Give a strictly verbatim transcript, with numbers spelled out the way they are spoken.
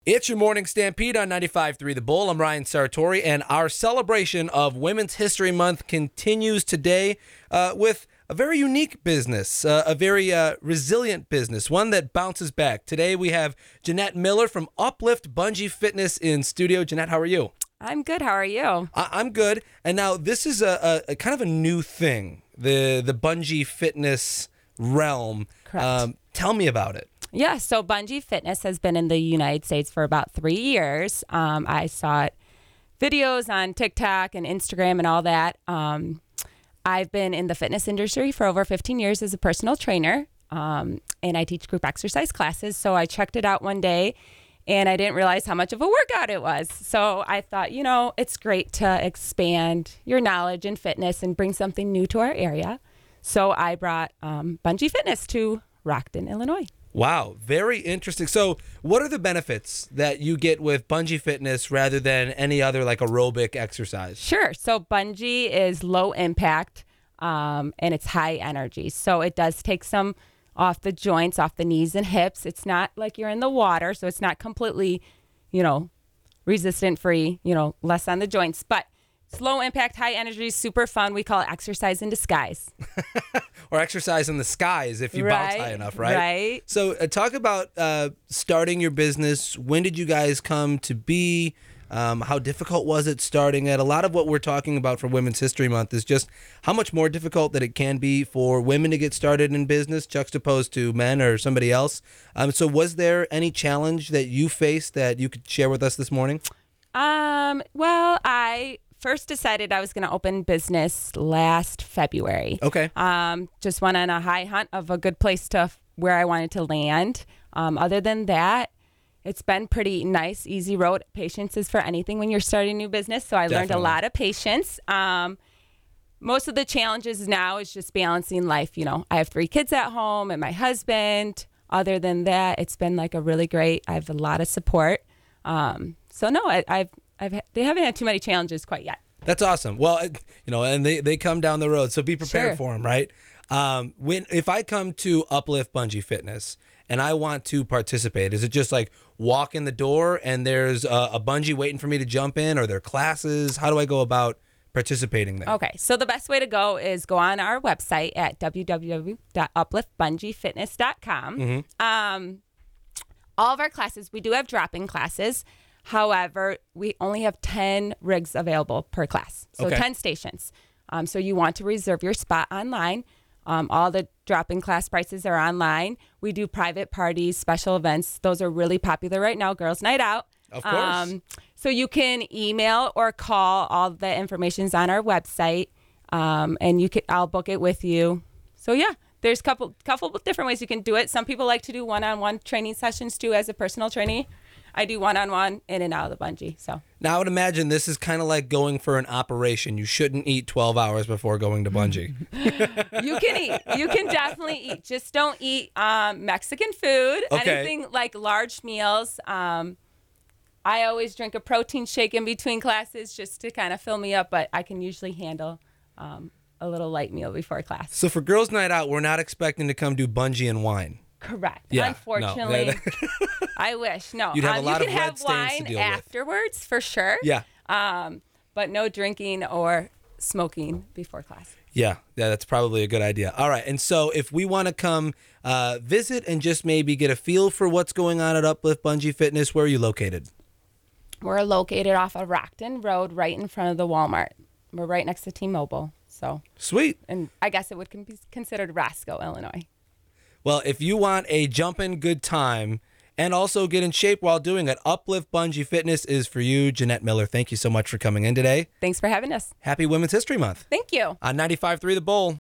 It's your morning stampede on ninety-five point three The Bull. I'm Ryan Sartori, and our celebration of Women's History Month continues today uh, with a very unique business, uh, a very uh, resilient business, one that bounces back. Today we have Jeanette Miller from Uplift Bungee Fitness in studio. Jeanette, how are you? I'm good. How are you? I- I'm good. And now this is a, a, a kind of a new thing, the the bungee fitness realm. Correct. Um, tell me about it. Yeah, so Bungee Fitness has been in the United States for about three years. Um, I saw it, videos on TikTok and Instagram and all that. Um, I've been in the fitness industry for over fifteen years as a personal trainer, um, and I teach group exercise classes. So I checked it out one day, and I didn't realize how much of a workout it was. So I thought, you know, it's great to expand your knowledge in fitness and bring something new to our area. So I brought um, Bungee Fitness to Rockton, Illinois. Wow, very interesting. So what are the benefits that you get with bungee fitness rather than any other like aerobic exercise? Sure. So bungee is low impact um, and it's high energy. So it does take some off the joints, off the knees and hips. It's not like you're in the water, so it's not completely, you know, resistant free, you know, less on the joints. But it's low impact, high energy, super fun. We call it exercise in disguise. Or exercise in the skies if you bounce Right, high enough, right? right. So uh, talk about uh, starting your business. When did you guys come to be? Um, how difficult was it starting it? A lot of what we're talking about for Women's History Month is just how much more difficult that it can be for women to get started in business juxtaposed to men or somebody else. Um, so was there any challenge that you faced that you could share with us this morning? Um, well, I first decided I was going to open business last February. Okay. Um, just went on a high hunt of a good place to where I wanted to land. Um, other than that, it's been pretty nice, easy road. Patience is for anything when you're starting a new business. So I learned a Definitely. lot of patience. Um, most of the challenges now is just balancing life. You know, I have three kids at home and my husband. Other than that, it's been like a really great, I have a lot of support. Um, so no, I, I've, I've, they haven't had too many challenges quite yet. That's awesome. Well, it- you know, and they, they come down the road, so be prepared Sure. for them, right? Um, when if I come to Uplift Bungee Fitness and I want to participate, is it just like walk in the door and there's a, a bungee waiting for me to jump in, or there are classes? How do I go about participating there? Okay, so the best way to go is go on our website at w w w dot uplift bungee fitness dot com. Mm-hmm. Um, all of our classes, we do have drop-in classes. However, we only have ten rigs available per class, so Okay. ten stations. Um, so you want to reserve your spot online. Um, all the drop-in class prices are online. We do private parties, special events. Those are really popular right now. Girls' Night Out. Of course. Um, so you can email or call. All the information's on our website, um, and you can. I'll book it with you. So yeah, there's a couple couple of different ways you can do it. Some people like to do one-on-one training sessions too, as a personal trainer. I do one-on-one in and out of the bungee. So Now, I would imagine this is kind of like going for an operation. You shouldn't eat twelve hours before going to bungee. you can eat. You can definitely eat. Just don't eat um, Mexican food. Okay. Anything like large meals. Um, I always drink a protein shake in between classes just to kind of fill me up, but I can usually handle um, a little light meal before class. So for Girls' Night Out, we're not expecting to come do bungee and wine. Correct. Yeah, no. Unfortunately, I wish. No. You'd have a um, lot you of can red have stains to wine deal with. afterwards for sure. Yeah. Um, but no drinking or smoking before class. Yeah, yeah, that's probably a good idea. All right, and so if we want to come uh, visit and just maybe get a feel for what's going on at Uplift Bungee Fitness, where are you located? We're located off of Rockton Road, right in front of the Walmart. We're right next to T-Mobile. So, Sweet. and I guess it would con- be considered Roscoe, Illinois. Well, if you want a jumpin' good time and also get in shape while doing it, Uplift Bungee Fitness is for you. Jeanette Miller, thank you so much for coming in today. Thanks for having us. Happy Women's History Month Thank you. on ninety-five point three The Bull.